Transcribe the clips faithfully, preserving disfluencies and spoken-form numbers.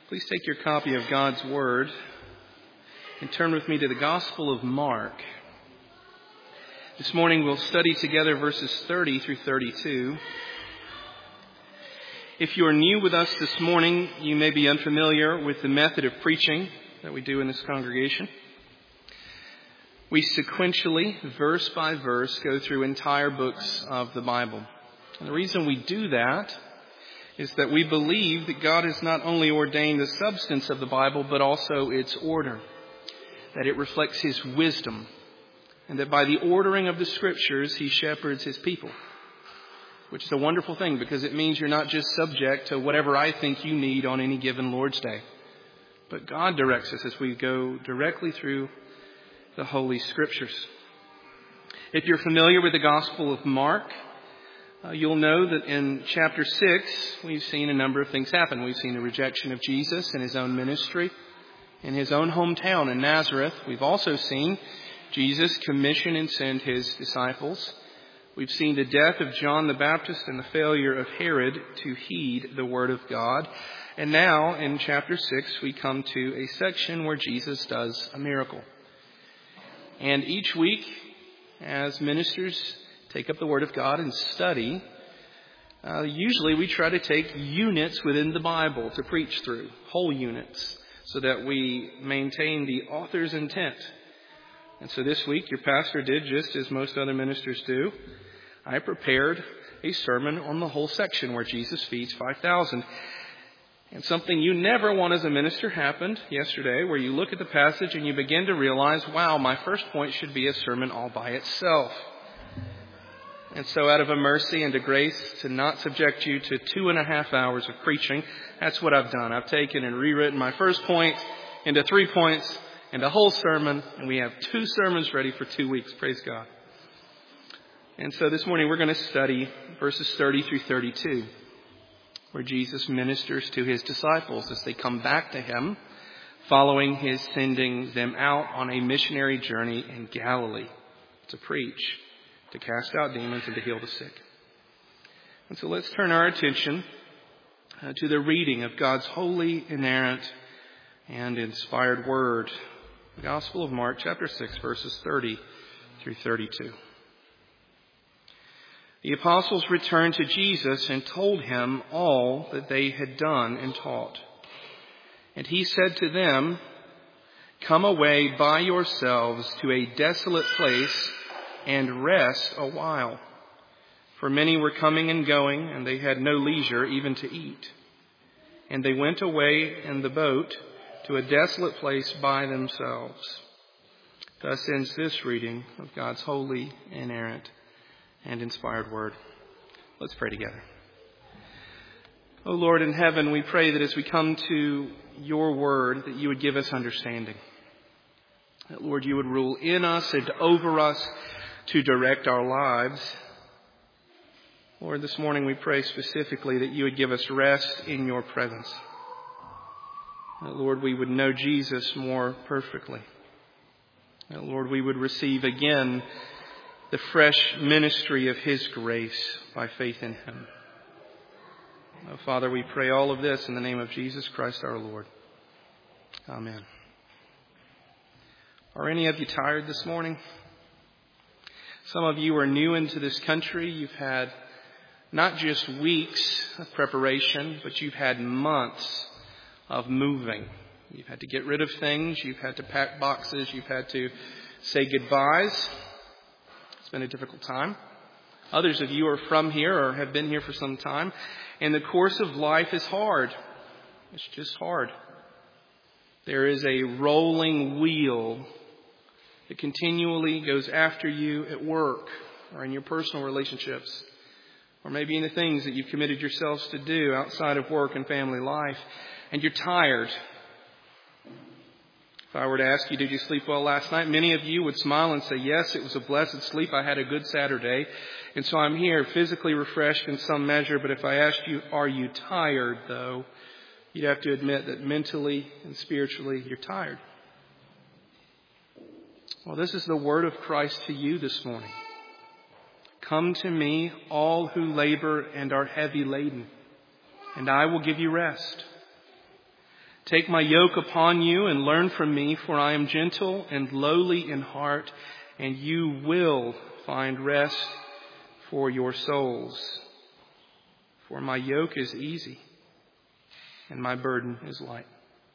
Please take your copy of God's Word and turn with me to the Gospel of Mark. This morning we'll study together verses thirty through thirty-two. If you are new with us this morning, you may be unfamiliar with the method of preaching that we do in this congregation. We sequentially, verse by verse, go through entire books of the Bible. And the reason we do that is that we believe that God has not only ordained the substance of the Bible, but also its order, that it reflects His wisdom, and that by the ordering of the Scriptures, He shepherds His people, which is a wonderful thing because it means you're not just subject to whatever I think you need on any given Lord's Day, but God directs us as we go directly through the Holy Scriptures. If you're familiar with the Gospel of Mark, Uh, you'll know that in chapter six, we've seen a number of things happen. We've seen the rejection of Jesus in His own ministry, in His own hometown in Nazareth. We've also seen Jesus commission and send His disciples. We've seen the death of John the Baptist and the failure of Herod to heed the Word of God. And now, in chapter six, we come to a section where Jesus does a miracle. And each week, as ministers take up the Word of God and study, uh, usually we try to take units within the Bible to preach through, whole units, so that we maintain the author's intent. And so this week, your pastor did just as most other ministers do. I prepared a sermon on the whole section where Jesus feeds five thousand. And something you never want as a minister happened yesterday, where you look at the passage and you begin to realize, wow, my first point should be a sermon all by itself. And so out of a mercy and a grace to not subject you to two and a half hours of preaching, that's what I've done. I've taken and rewritten my first point into three points and a whole sermon. And we have two sermons ready for two weeks. Praise God. And so this morning we're going to study verses thirty through thirty-two, where Jesus ministers to His disciples as they come back to Him following His sending them out on a missionary journey in Galilee to preach, to cast out demons, and to heal the sick. And so let's turn our attention uh, to the reading of God's holy, inerrant, and inspired Word. The Gospel of Mark, chapter six, verses thirty through thirty-two. The apostles returned to Jesus and told Him all that they had done and taught. And He said to them, "Come away by yourselves to a desolate place and rest a while." For many were coming and going, and they had no leisure even to eat. And they went away in the boat to a desolate place by themselves. Thus ends this reading of God's holy, inerrant, and inspired Word. Let's pray together. O Lord in heaven, we pray that as we come to your Word, that you would give us understanding. That, Lord, you would rule in us and over us to direct our lives. Lord, this morning we pray specifically that you would give us rest in your presence. That, Lord, we would know Jesus more perfectly. That, Lord, we would receive again the fresh ministry of His grace by faith in Him. Oh, Father, we pray all of this in the name of Jesus Christ our Lord. Amen. Are any of you tired this morning? Some of you are new into this country. You've had not just weeks of preparation, but you've had months of moving. You've had to get rid of things. You've had to pack boxes. You've had to say goodbyes. It's been a difficult time. Others of you are from here or have been here for some time. And the course of life is hard. It's just hard. There is a rolling wheel that continually goes after you at work or in your personal relationships, or maybe in the things that you've committed yourselves to do outside of work and family life, and you're tired. If I were to ask you, did you sleep well last night? Many of you would smile and say, yes, it was a blessed sleep. I had a good Saturday. And so I'm here physically refreshed in some measure. But if I asked you, are you tired, though, you'd have to admit that mentally and spiritually you're tired. Well, this is the word of Christ to you this morning. Come to me, all who labor and are heavy laden, and I will give you rest. Take my yoke upon you and learn from me, for I am gentle and lowly in heart, and you will find rest for your souls. For my yoke is easy and my burden is light.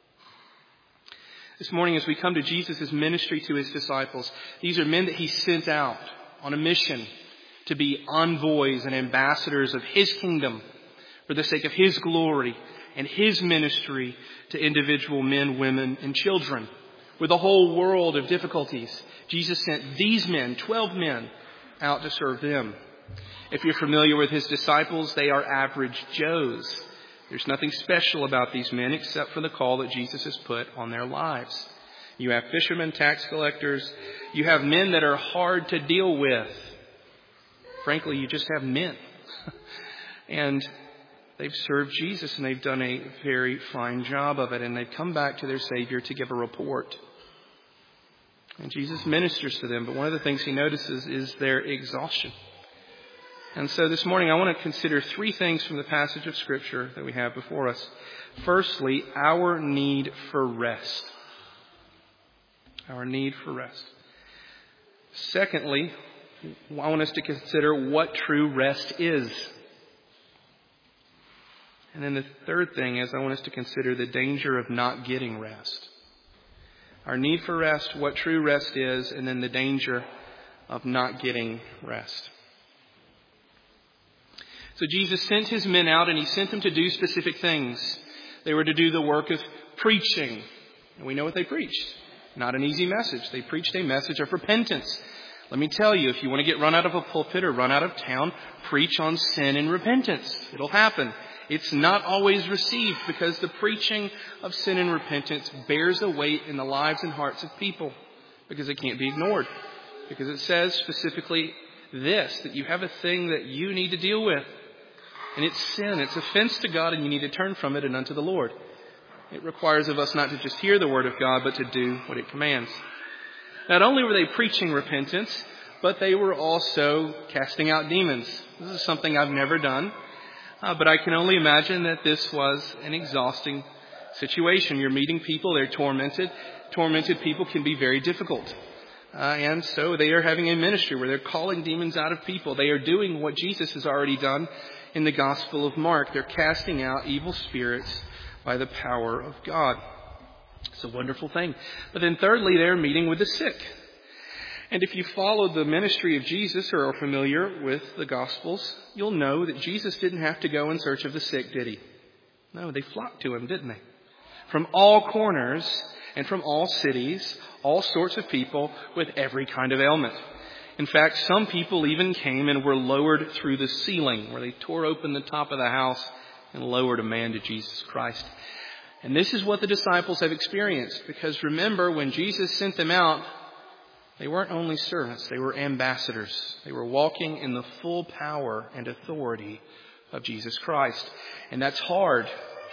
This morning, as we come to Jesus' ministry to his disciples, these are men that he sent out on a mission to be envoys and ambassadors of his kingdom for the sake of his glory and his ministry to individual men, women, and children. With a whole world of difficulties, Jesus sent these men, twelve men, out to serve them. If you're familiar with his disciples, they are average Joes. There's nothing special about these men except for the call that Jesus has put on their lives. You have fishermen, tax collectors. You have men that are hard to deal with. Frankly, you just have men. And they've served Jesus and they've done a very fine job of it. And they've come back to their Savior to give a report. And Jesus ministers to them. But one of the things he notices is their exhaustion. And so this morning I want to consider three things from the passage of Scripture that we have before us. Firstly, our need for rest. Our need for rest. Secondly, I want us to consider what true rest is. And then the third thing is I want us to consider the danger of not getting rest. Our need for rest, what true rest is, and then the danger of not getting rest. So Jesus sent his men out and he sent them to do specific things. They were to do the work of preaching. And we know what they preached. Not an easy message. They preached a message of repentance. Let me tell you, if you want to get run out of a pulpit or run out of town, preach on sin and repentance. It'll happen. It's not always received because the preaching of sin and repentance bears a weight in the lives and hearts of people because it can't be ignored. Because it says specifically this, that you have a thing that you need to deal with. And it's sin. It's offense to God, and you need to turn from it and unto the Lord. It requires of us not to just hear the word of God, but to do what it commands. Not only were they preaching repentance, but they were also casting out demons. This is something I've never done, uh, but I can only imagine that this was an exhausting situation. You're meeting people, they're tormented. Tormented people can be very difficult. Uh, and so they are having a ministry where they're calling demons out of people. They are doing what Jesus has already done in the Gospel of Mark. They're casting out evil spirits by the power of God. It's a wonderful thing. But then thirdly, they're meeting with the sick. And if you followed the ministry of Jesus or are familiar with the Gospels, you'll know that Jesus didn't have to go in search of the sick, did he? No, they flocked to him, didn't they? From all corners and from all cities, all sorts of people with every kind of ailment. In fact, some people even came and were lowered through the ceiling, where they tore open the top of the house and lowered a man to Jesus Christ. And this is what the disciples have experienced. Because remember, when Jesus sent them out, they weren't only servants, they were ambassadors. They were walking in the full power and authority of Jesus Christ. And that's hard.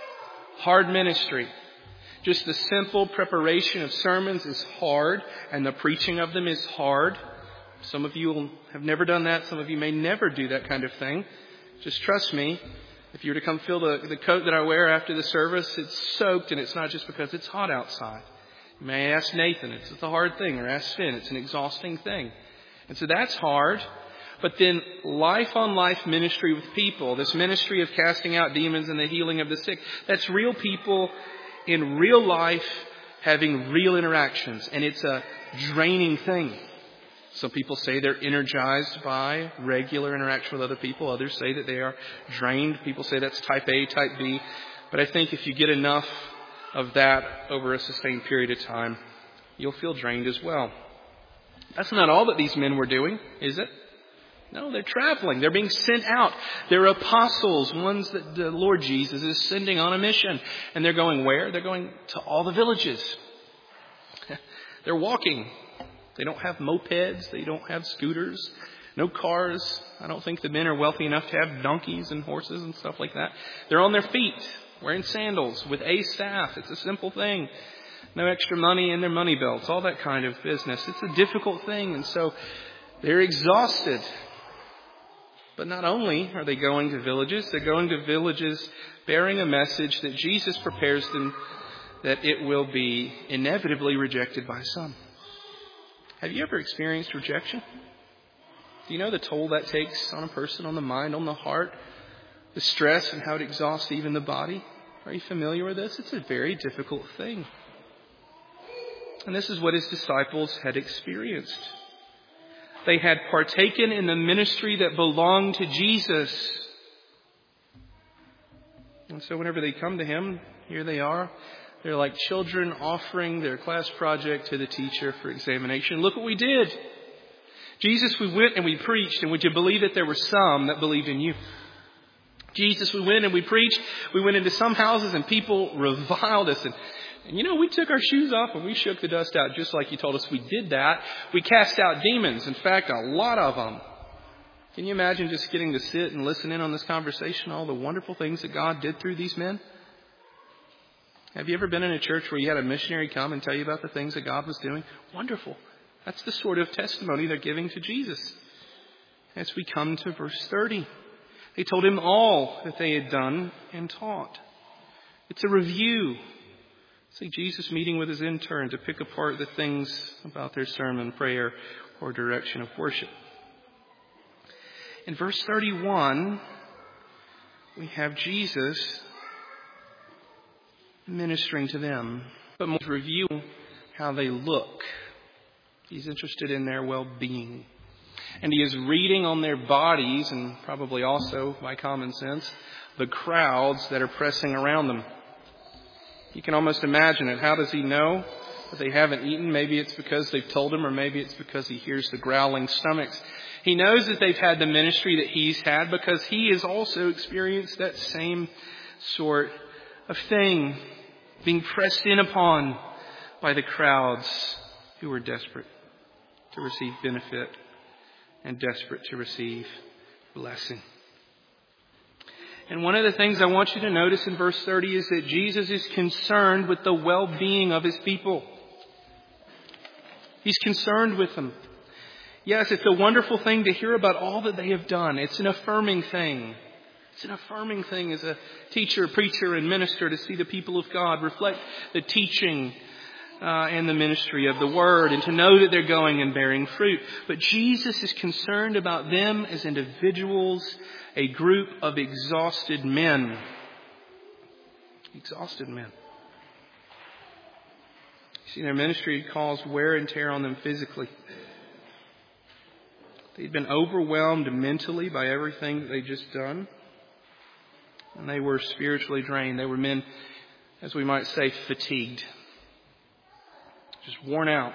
Hard ministry. Just the simple preparation of sermons is hard, and the preaching of them is hard. Some of you have never done that. Some of you may never do that kind of thing. Just trust me. If you were to come feel the, the coat that I wear after the service, it's soaked, and it's not just because it's hot outside. You may ask Nathan. It's, it's a hard thing. Or ask Finn. It's an exhausting thing. And so that's hard. But then life on life ministry with people, this ministry of casting out demons and the healing of the sick, that's real people in real life having real interactions. And it's a draining thing. Some people say they're energized by regular interaction with other people. Others say that they are drained. People say that's type A, type B. But I think if you get enough of that over a sustained period of time, you'll feel drained as well. That's not all that these men were doing, is it? No, they're traveling. They're being sent out. They're apostles, ones that the Lord Jesus is sending on a mission. And they're going where? They're going to all the villages. They're walking. They don't have mopeds. They don't have scooters. No cars. I don't think the men are wealthy enough to have donkeys and horses and stuff like that. They're on their feet, wearing sandals with a staff. It's a simple thing. No extra money in their money belts. All that kind of business. It's a difficult thing. And so they're exhausted. But not only are they going to villages, they're going to villages bearing a message that Jesus prepares them that it will be inevitably rejected by some. Have you ever experienced rejection? Do you know the toll that takes on a person, on the mind, on the heart? The stress and how it exhausts even the body? Are you familiar with this? It's a very difficult thing. And this is what his disciples had experienced. They had partaken in the ministry that belonged to Jesus. And so whenever they come to him, here they are. They're like children offering their class project to the teacher for examination. Look what we did. Jesus, we went and we preached. And would you believe it? There were some that believed in you. Jesus, we went and we preached. We went into some houses and people reviled us. And, and you know, we took our shoes off and we shook the dust out just like you told us we did that. We cast out demons. In fact, a lot of them. Can you imagine just getting to sit and listen in on this conversation, all the wonderful things that God did through these men? Have you ever been in a church where you had a missionary come and tell you about the things that God was doing? Wonderful. That's the sort of testimony they're giving to Jesus. As we come to verse thirty, they told him all that they had done and taught. It's a review. It's like Jesus meeting with his intern to pick apart the things about their sermon, prayer, or direction of worship. In verse thirty-one, we have Jesus ministering to them, but more review how they look. He's interested in their well-being. And he is reading on their bodies, and probably also, by common sense, the crowds that are pressing around them. You can almost imagine it. How does he know that they haven't eaten? Maybe it's because they've told him, or maybe it's because he hears the growling stomachs. He knows that they've had the ministry that he's had because he has also experienced that same sort of thing, being pressed in upon by the crowds who were desperate to receive benefit and desperate to receive blessing. And one of the things I want you to notice in verse thirty is that Jesus is concerned with the well-being of his people. He's concerned with them. Yes, it's a wonderful thing to hear about all that they have done. It's an affirming thing. It's an affirming thing as a teacher, preacher, and minister to see the people of God reflect the teaching uh, and the ministry of the Word, and to know that they're going and bearing fruit. But Jesus is concerned about them as individuals, a group of exhausted men. Exhausted men. You see, their ministry caused wear and tear on them physically. They'd been overwhelmed mentally by everything that they'd just done. And they were spiritually drained. They were men, as we might say, fatigued. Just worn out.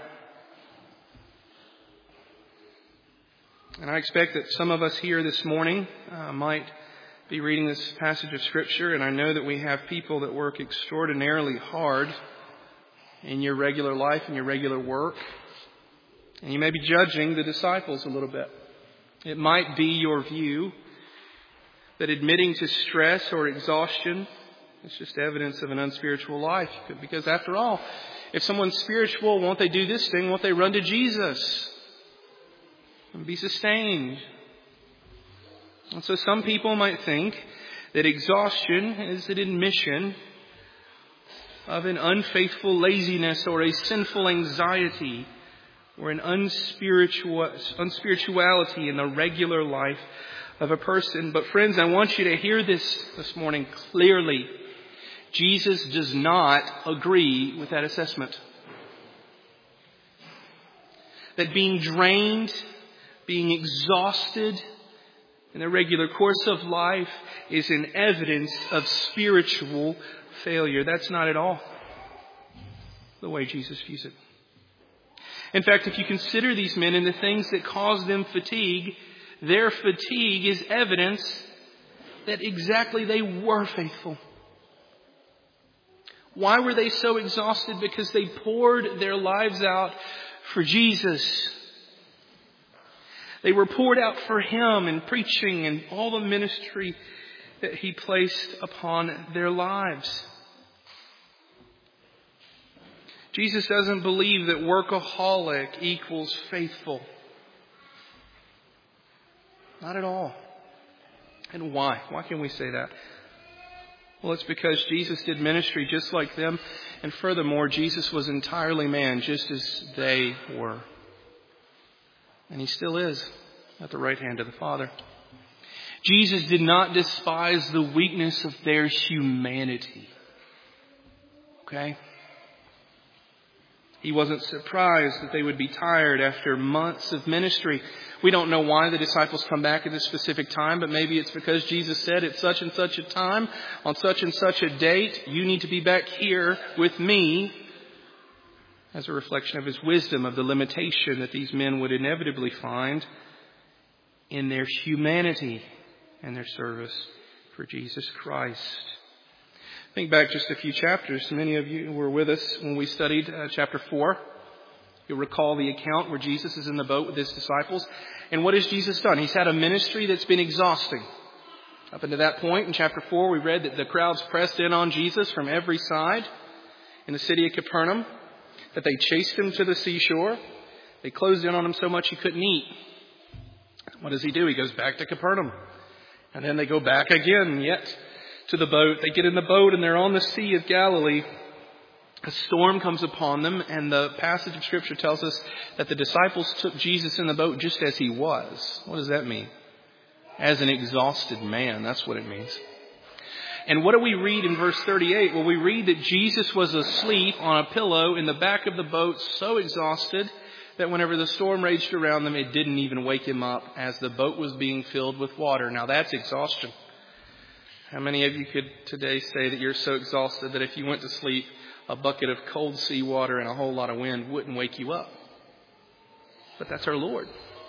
And I expect that some of us here this morning uh, might be reading this passage of Scripture. And I know that we have people that work extraordinarily hard in your regular life and your regular work. And you may be judging the disciples a little bit. It might be your view that admitting to stress or exhaustion is just evidence of an unspiritual life. Because after all, if someone's spiritual, won't they do this thing? Won't they run to Jesus and be sustained? And so some people might think that exhaustion is an admission of an unfaithful laziness or a sinful anxiety or an unspiritual, unspirituality in the regular life of a person. But friends, I want you to hear this this morning clearly. Jesus does not agree with that assessment. That being drained, being exhausted in the regular course of life is an evidence of spiritual failure. That's not at all the way Jesus views it. In fact, if you consider these men and the things that cause them fatigue, their fatigue is evidence that exactly they were faithful. Why were they so exhausted? Because they poured their lives out for Jesus. They were poured out for Him in preaching and all the ministry that He placed upon their lives. Jesus doesn't believe that workaholic equals faithful. Not at all. And why? Why can we say that? Well, it's because Jesus did ministry just like them And furthermore, Jesus was entirely man, just as they were. And he still is at the right hand of the Father. Jesus did not despise the weakness of their humanity. Okay? He wasn't surprised that they would be tired after months of ministry. We don't know why the disciples come back at this specific time, but maybe it's because Jesus said at such and such a time, on such and such a date, you need to be back here with me, as a reflection of his wisdom, of the limitation that these men would inevitably find in their humanity and their service for Jesus Christ. Think back just a few chapters. Many of you were with us when we studied uh, chapter four. You'll recall the account where Jesus is in the boat with his disciples. And what has Jesus done? He's had a ministry that's been exhausting. Up until that point in chapter four, we read that the crowds pressed in on Jesus from every side in the city of Capernaum, that they chased him to the seashore. They closed in on him so much he couldn't eat. What does he do? He goes back to Capernaum. And then they go back again, yet to the boat. They get in the boat and they're on the Sea of Galilee. A storm comes upon them, and the passage of Scripture tells us that the disciples took Jesus in the boat just as he was. What does that mean? As an exhausted man. That's what it means. And what do we read in verse thirty-eight? Well, we read that Jesus was asleep on a pillow in the back of the boat, so exhausted that whenever the storm raged around them, it didn't even wake him up as the boat was being filled with water. Now that's exhaustion. How many of you could today say that you're so exhausted that if you went to sleep, a bucket of cold seawater and a whole lot of wind wouldn't wake you up? But that's our Lord.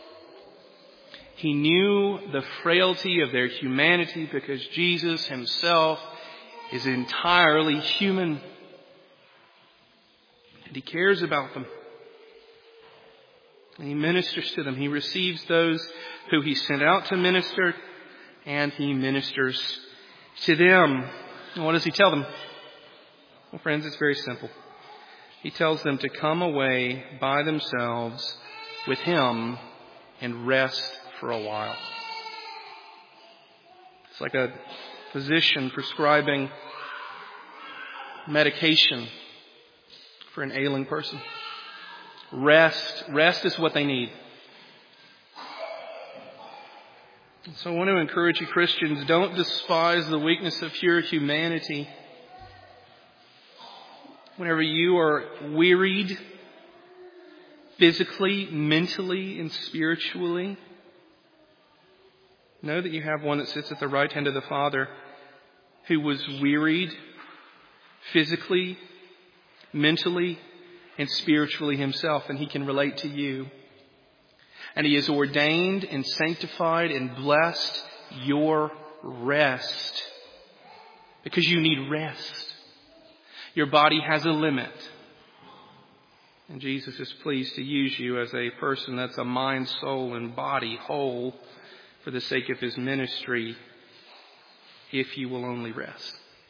He knew the frailty of their humanity because Jesus himself is entirely human. And he cares about them. And he ministers to them. He receives those who he sent out to minister, and he ministers to them. And what does he tell them? Well, friends, it's very simple. He tells them to come away by themselves with him and rest for a while. It's like a physician prescribing medication for an ailing person. Rest. Rest is what they need. So I want to encourage you, Christians, don't despise the weakness of your humanity. Whenever you are wearied, physically, mentally, and spiritually, know that you have one that sits at the right hand of the Father who was wearied physically, mentally, and spiritually himself, and he can relate to you. And he has ordained and sanctified and blessed your rest, because you need rest. Your body has a limit. And Jesus is pleased to use you as a person that's a mind, soul, and body whole for the sake of his ministry, if you will only rest.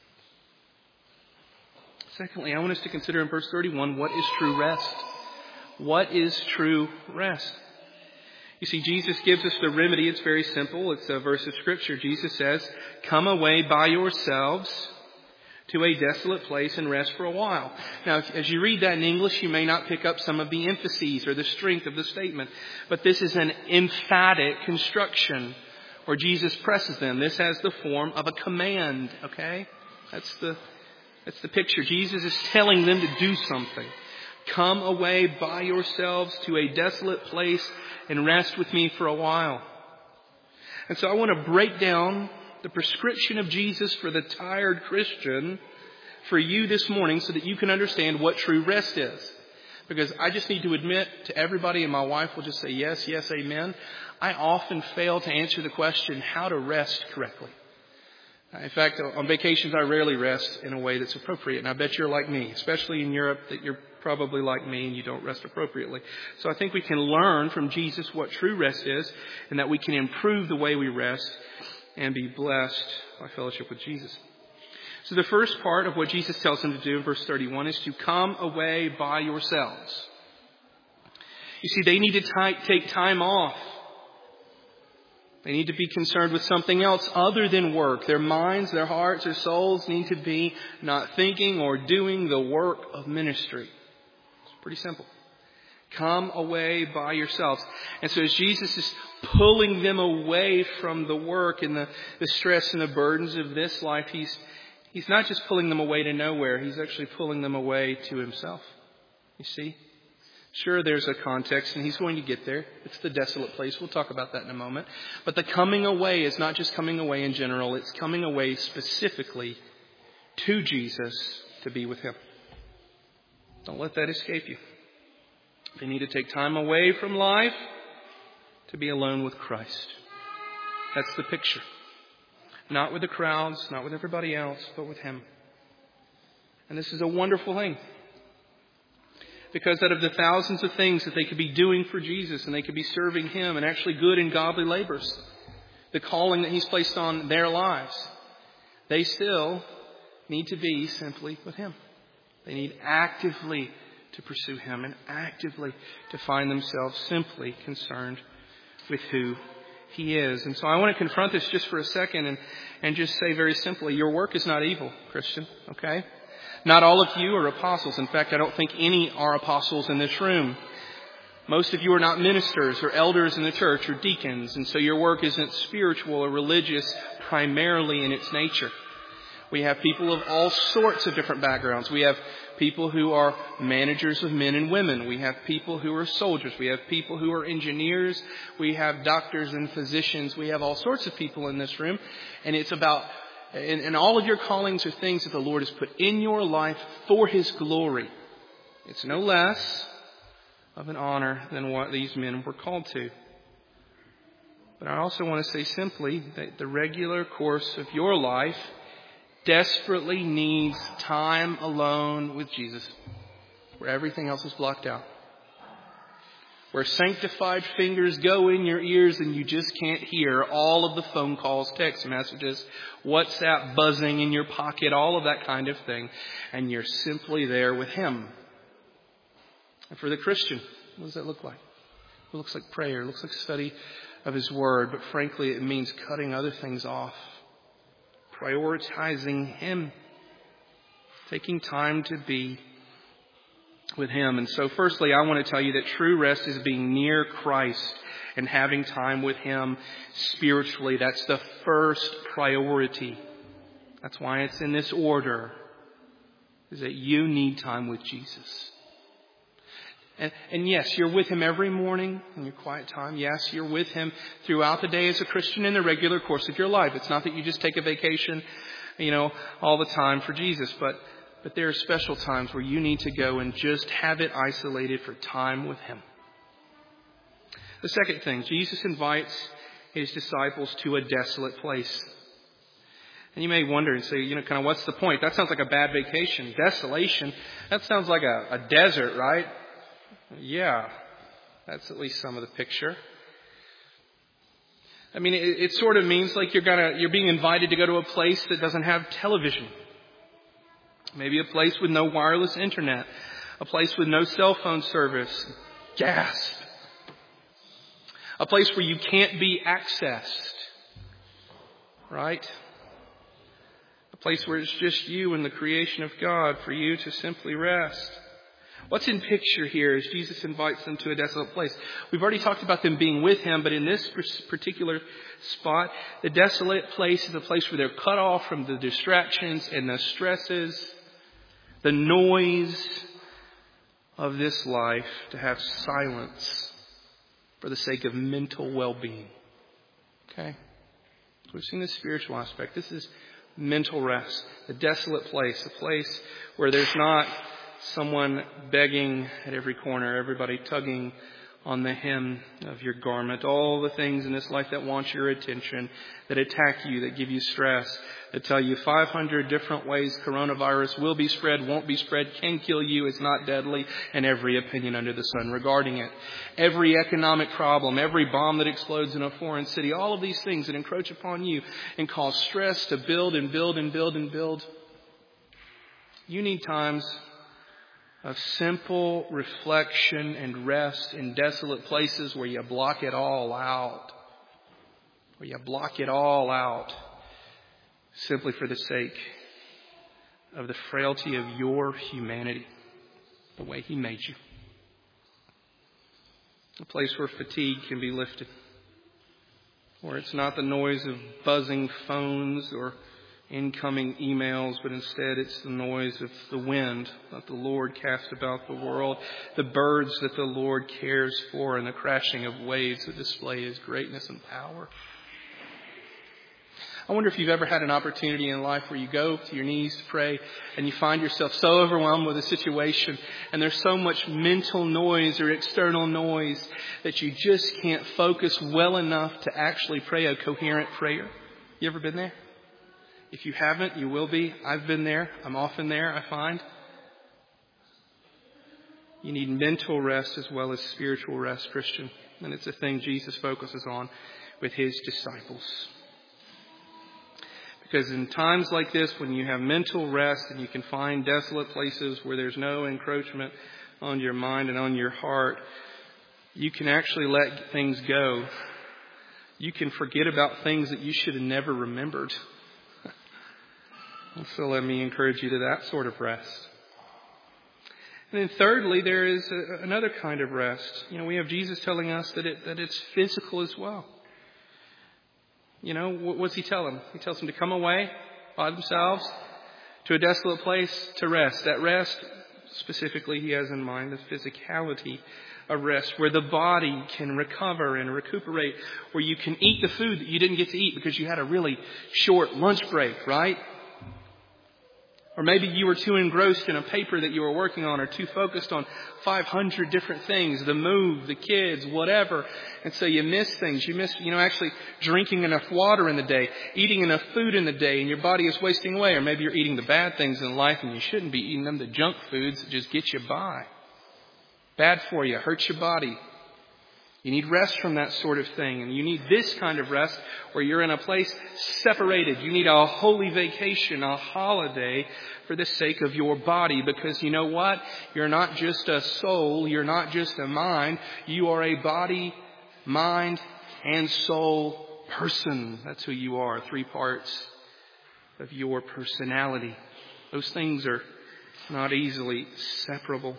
Secondly, I want us to consider in verse thirty-one, what is true rest? What is true rest? You see, Jesus gives us the remedy. It's very simple. It's a verse of Scripture. Jesus says, come away by yourselves to a desolate place and rest for a while. Now, as you read that in English, you may not pick up some of the emphases or the strength of the statement. But this is an emphatic construction where Jesus presses them. This has the form of a command, okay? That's the, that's the picture. Jesus is telling them to do something. Come away by yourselves to a desolate place and rest with me for a while. And so I want to break down the prescription of Jesus for the tired Christian for you this morning so that you can understand what true rest is. Because I just need to admit to everybody, and my wife will just say yes, yes, amen. I often fail to answer the question how to rest correctly. In fact, on vacations, I rarely rest in a way that's appropriate. And I bet you're like me, especially in Europe, that you're probably like me and you don't rest appropriately. So I think we can learn from Jesus what true rest is, and that we can improve the way we rest and be blessed by fellowship with Jesus. So the first part of what Jesus tells them to do in verse thirty-one is to come away by yourselves. You see, they need to t- take time off They need to be concerned with something else other than work. Their minds, their hearts, their souls need to be not thinking or doing the work of ministry. It's pretty simple. Come away by yourselves. And so as Jesus is pulling them away from the work and the, the stress and the burdens of this life, He's He's not just pulling them away to nowhere. He's actually pulling them away to Himself. You see? Sure, there's a context, and He's going to get there. It's the desolate place. We'll talk about that in a moment. But the coming away is not just coming away in general. It's coming away specifically to Jesus to be with Him. Don't let that escape you. They need to take time away from life to be alone with Christ. That's the picture. Not with the crowds, not with everybody else, but with Him. And this is a wonderful thing. Because out of the thousands of things that they could be doing for Jesus and they could be serving Him and actually good and godly labors, the calling that He's placed on their lives, they still need to be simply with Him. They need actively to pursue Him and actively to find themselves simply concerned with who He is. And so I want to confront this just for a second and, and just say very simply, your work is not evil, Christian, okay? Not all of you are apostles. In fact, I don't think any are apostles in this room. Most of you are not ministers or elders in the church or deacons, and so your work isn't spiritual or religious primarily in its nature. We have people of all sorts of different backgrounds. We have people who are managers of men and women. We have people who are soldiers. We have people who are engineers. We have doctors and physicians. We have all sorts of people in this room. And it's about, and, and all of your callings are things that the Lord has put in your life for His glory. It's no less of an honor than what these men were called to. But I also want to say simply that the regular course of your life desperately needs time alone with Jesus, where everything else is blocked out. Where sanctified fingers go in your ears and you just can't hear all of the phone calls, text messages, WhatsApp buzzing in your pocket, all of that kind of thing. And you're simply there with Him. And for the Christian, what does that look like? It looks like prayer. It looks like study of His Word. But frankly, it means cutting other things off. Prioritizing Him. Taking time to be with Him. And so firstly, I want to tell you that true rest is being near Christ and having time with Him spiritually. That's the first priority. That's why it's in this order. Is that you need time with Jesus. And, and yes, you're with Him every morning in your quiet time. Yes, you're with Him throughout the day as a Christian in the regular course of your life. It's not that you just take a vacation, you know, all the time for Jesus. But, but there are special times where you need to go and just have it isolated for time with Him. The second thing, Jesus invites His disciples to a desolate place. And you may wonder and say, you know, kind of what's the point? That sounds like a bad vacation. Desolation, that sounds like a, a desert, right? Yeah, that's at least some of the picture. I mean, it, it sort of means like you're gonna, you're being invited to go to a place that doesn't have television. Maybe a place with no wireless internet. A place with no cell phone service. Gasp. A place where you can't be accessed. Right? A place where it's just you and the creation of God for you to simply rest. What's in picture here is Jesus invites them to a desolate place. We've already talked about them being with Him, but in this particular spot, the desolate place is a place where they're cut off from the distractions and the stresses, the noise of this life, to have silence for the sake of mental well-being. Okay? So we've seen the spiritual aspect. This is mental rest, the desolate place, a place where there's not someone begging at every corner, everybody tugging on the hem of your garment, all the things in this life that want your attention, that attack you, that give you stress, that tell you five hundred different ways coronavirus will be spread, won't be spread, can kill you, it's not deadly, and every opinion under the sun regarding it. Every economic problem, every bomb that explodes in a foreign city, all of these things that encroach upon you and cause stress to build and build and build and build. You need times of simple reflection and rest in desolate places where you block it all out. Where where you block it all out simply for the sake of the frailty of your humanity, the way He made you. A place where fatigue can be lifted, where it's not the noise of buzzing phones or incoming emails, but instead it's the noise of the wind that the Lord cast about the world, the birds that the Lord cares for, and the crashing of waves that display His greatness and power. I wonder if you've ever had an opportunity in life where you go to your knees to pray and you find yourself so overwhelmed with a situation and there's so much mental noise or external noise that you just can't focus well enough to actually pray a coherent prayer. You ever been there? If you haven't, you will be. I've been there. I'm often there, I find. You need mental rest as well as spiritual rest, Christian. And it's a thing Jesus focuses on with His disciples. Because in times like this, when you have mental rest and you can find desolate places where there's no encroachment on your mind and on your heart, you can actually let things go. You can forget about things that you should have never remembered. So let me encourage you to that sort of rest. And then thirdly, there is a, another kind of rest. You know, we have Jesus telling us that it, that it's physical as well. You know, what's He tell them? He tells them to come away by themselves to a desolate place to rest. That rest, specifically, He has in mind the physicality of rest, where the body can recover and recuperate, where you can eat the food that you didn't get to eat because you had a really short lunch break, right? Or maybe you were too engrossed in a paper that you were working on, or too focused on five hundred different things, the move, the kids, whatever. And so you miss things. You miss, you know, actually drinking enough water in the day, eating enough food in the day, and your body is wasting away. Or maybe you're eating the bad things in life and you shouldn't be eating them, the junk foods that just get you by. Bad for you, hurts your body. You need rest from that sort of thing. And you need this kind of rest where you're in a place separated. You need a holy vacation, a holiday for the sake of your body. Because you know what? You're not just a soul. You're not just a mind. You are a body, mind, and soul person. That's who you are. Three parts of your personality. Those things are not easily separable.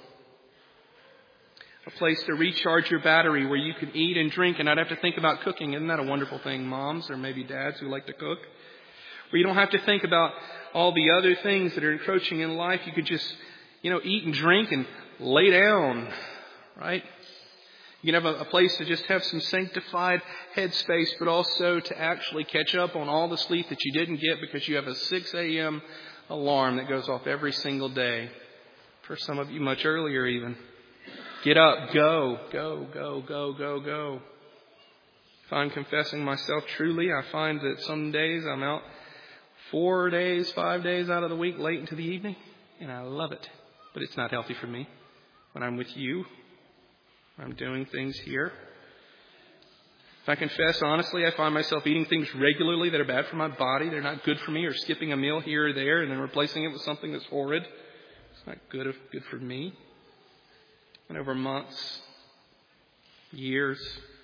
A place to recharge your battery where you can eat and drink and not have to think about cooking. Isn't that a wonderful thing, moms or maybe dads who like to cook? Where you don't have to think about all the other things that are encroaching in life. You could just, you know, eat and drink and lay down, right? You can have a, a place to just have some sanctified headspace, but also to actually catch up on all the sleep that you didn't get because you have a six a.m. alarm that goes off every single day. For some of you, much earlier even. Get up, go, go, go, go, go, go. If I'm confessing myself truly, I find that some days I'm out four days, five days out of the week, late into the evening, and I love it. But it's not healthy for me. When I'm with you, I'm doing things here. If I confess honestly, I find myself eating things regularly that are bad for my body. They're not good for me, or skipping a meal here or there and then replacing it with something that's horrid. It's not good, good for me. And over months, years,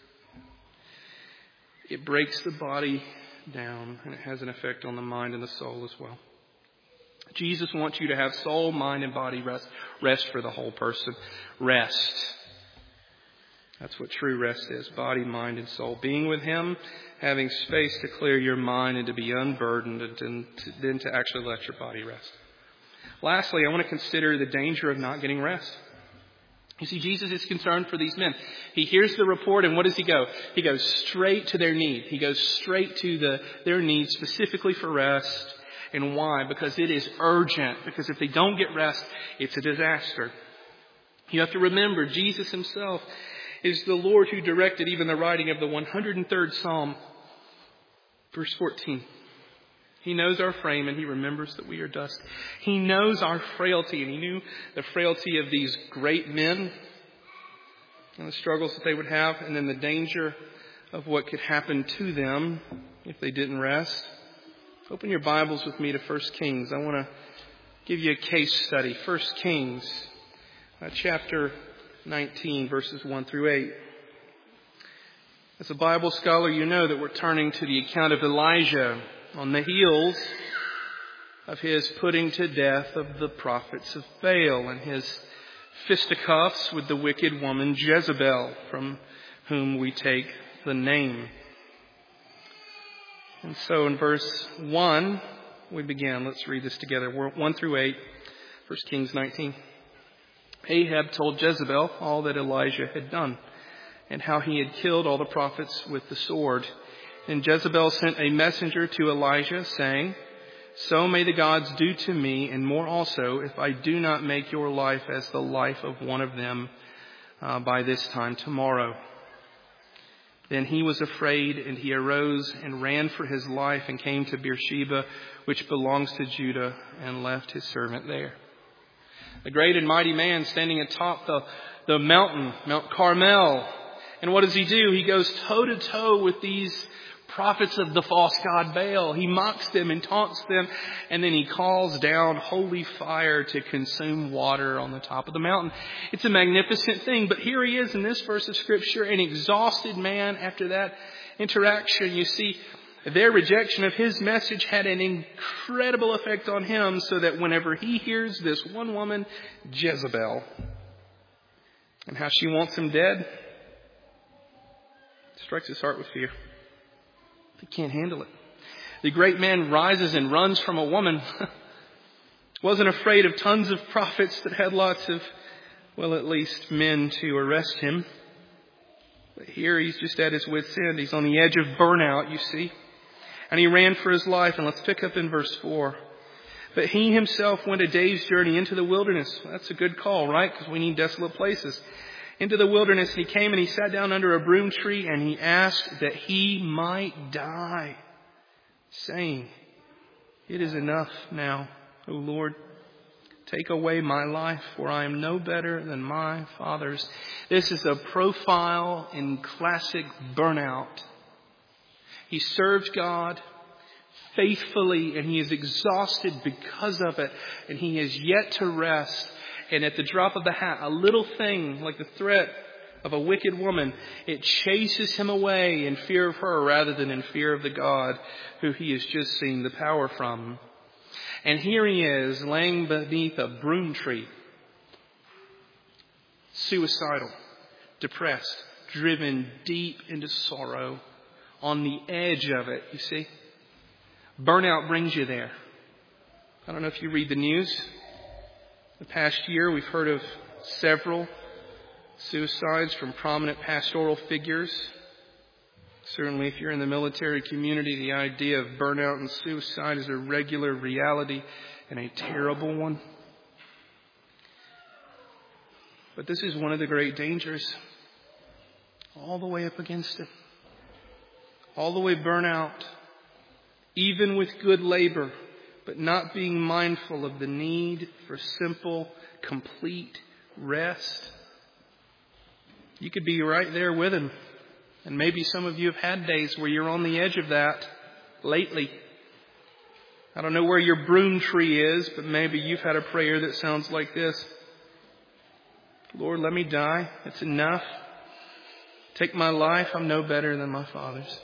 it breaks the body down, and it has an effect on the mind and the soul as well. Jesus wants you to have soul, mind, and body rest. Rest for the whole person. Rest. That's what true rest is. Body, mind, and soul. Being with Him, having space to clear your mind and to be unburdened, and then to actually let your body rest. Lastly, I want to consider the danger of not getting rest. You see, Jesus is concerned for these men. He hears the report, and what does He go? He goes straight to their need. He goes straight to the their need specifically for rest. And why? Because it is urgent. Because if they don't get rest, it's a disaster. You have to remember, Jesus Himself is the Lord who directed even the writing of the one hundred third Psalm. Verse fourteen. He knows our frame and He remembers that we are dust. He knows our frailty, and He knew the frailty of these great men and the struggles that they would have, and then the danger of what could happen to them if they didn't rest. Open your Bibles with me to First Kings. I want to give you a case study. First Kings, uh, chapter nineteen, verses one through eight. As a Bible scholar, you know that we're turning to the account of Elijah on the heels of his putting to death of the prophets of Baal and his fisticuffs with the wicked woman Jezebel, from whom we take the name. And so in verse one, we begin. Let's read this together. one through eight, First Kings nineteen. Ahab told Jezebel all that Elijah had done, and how he had killed all the prophets with the sword. And Jezebel sent a messenger to Elijah, saying, "So may the gods do to me, and more also, if I do not make your life as the life of one of them uh, by this time tomorrow." Then he was afraid, and he arose and ran for his life and came to Beersheba, which belongs to Judah, and left his servant there. A great and mighty man standing atop the, the mountain, Mount Carmel. And what does he do? He goes toe to toe with these prophets of the false god Baal. He mocks them and taunts them, and then he calls down holy fire to consume water on the top of the mountain. It's a magnificent thing, but here he is in this verse of Scripture, an exhausted man after that interaction. You see, their rejection of his message had an incredible effect on him, so that whenever he hears this one woman, Jezebel, and how she wants him dead, it strikes his heart with fear. He can't handle it. The great man rises and runs from a woman. Wasn't afraid of tons of prophets that had lots of, well, at least men to arrest him. But here he's just at his wit's end. He's on the edge of burnout, you see. And he ran for his life. And let's pick up in verse four. But he himself went a day's journey into the wilderness. That's a good call, right? Because we need desolate places. Into the wilderness, and he came and he sat down under a broom tree, and he asked that he might die, saying, "It is enough now, O Lord. Take away my life, for I am no better than my fathers." This is a profile in classic burnout. He served God faithfully, and he is exhausted because of it, and he has yet to rest. And at the drop of the hat, a little thing like the threat of a wicked woman, it chases him away in fear of her rather than in fear of the God who he has just seen the power from. And here he is, laying beneath a broom tree, suicidal, depressed, driven deep into sorrow, on the edge of it, you see. Burnout brings you there. I don't know if you read the news. The past year, we've heard of several suicides from prominent pastoral figures. Certainly, if you're in the military community, the idea of burnout and suicide is a regular reality and a terrible one. But this is one of the great dangers. All the way up against it. All the way burnout. Even with good labor, but not being mindful of the need for simple, complete rest. You could be right there with him. And maybe some of you have had days where you're on the edge of that lately. I don't know where your broom tree is, but maybe you've had a prayer that sounds like this. "Lord, let me die. It's enough. Take my life. I'm no better than my fathers."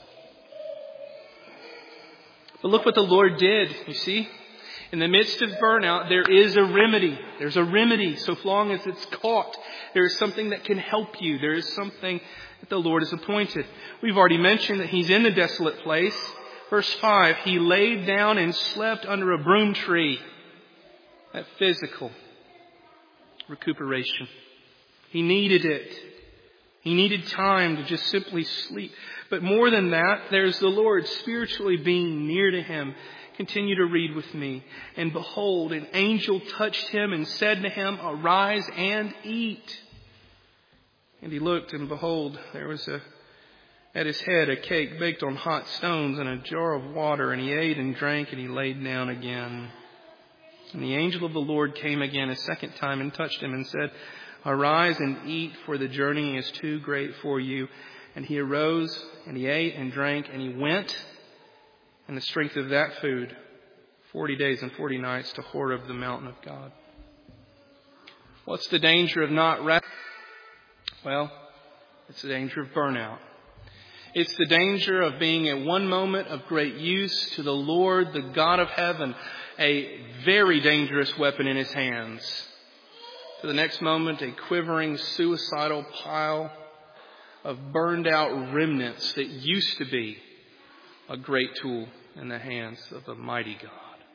But look what the Lord did, you see. In the midst of burnout, there is a remedy. There's a remedy so long as it's caught. There is something that can help you. There is something that the Lord has appointed. We've already mentioned that he's in the desolate place. Verse five, he laid down and slept under a broom tree. That physical recuperation. He needed it. He needed time to just simply sleep. But more than that, there's the Lord spiritually being near to him. Continue to read with me. "And behold, an angel touched him and said to him, 'Arise and eat.' And he looked, and behold, there was a, at his head a cake baked on hot stones and a jar of water. And he ate and drank, and he laid down again. And the angel of the Lord came again a second time and touched him and said, 'Arise and eat, for the journey is too great for you.' And he arose, and he ate and drank, and he went, in the strength of that food, forty days and forty nights to Horeb, the mountain of God." What's the danger of not rest? Well, it's the danger of burnout. It's the danger of being at one moment of great use to the Lord, the God of heaven, a very dangerous weapon in his hands. To the next moment, a quivering, suicidal pile of burned out remnants that used to be a great tool in the hands of the mighty God.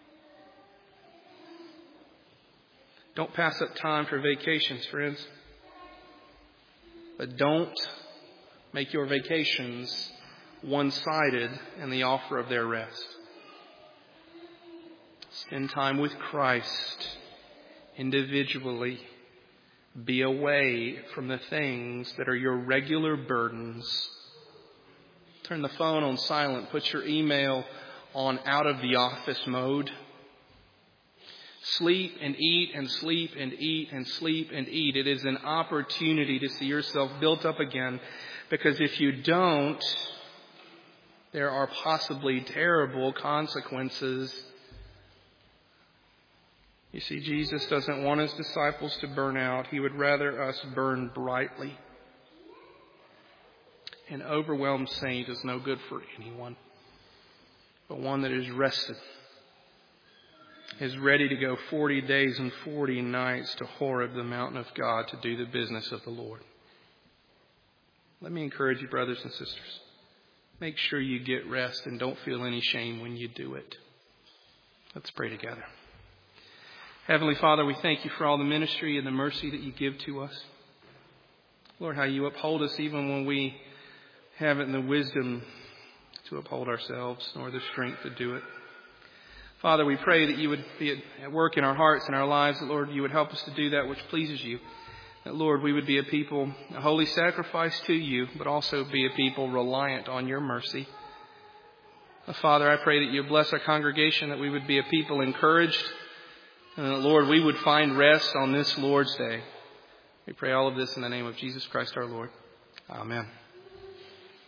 Don't pass up time for vacations, friends. But don't make your vacations one-sided in the offer of their rest. Spend time with Christ individually. Be away from the things that are your regular burdens. Turn the phone on silent. Put your email on out of the office mode. Sleep and eat and sleep and eat and sleep and eat. It is an opportunity to see yourself built up again. Because if you don't, there are possibly terrible consequences. You see, Jesus doesn't want his disciples to burn out. He would rather us burn brightly. An overwhelmed saint is no good for anyone, but one that is rested, is ready to go forty days and forty nights to Horeb, the mountain of God, to do the business of the Lord. Let me encourage you, brothers and sisters. Make sure you get rest and don't feel any shame when you do it. Let's pray together. Heavenly Father, we thank you for all the ministry and the mercy that you give to us. Lord, how you uphold us even when we haven't the wisdom to uphold ourselves nor the strength to do it. Father, we pray that you would be at work in our hearts and our lives, that, Lord, you would help us to do that which pleases you. That, Lord, we would be a people, a holy sacrifice to you, but also be a people reliant on your mercy. Father, I pray that you bless our congregation, that we would be a people encouraged, and that, Lord, we would find rest on this Lord's day. We pray all of this in the name of Jesus Christ our Lord. Amen.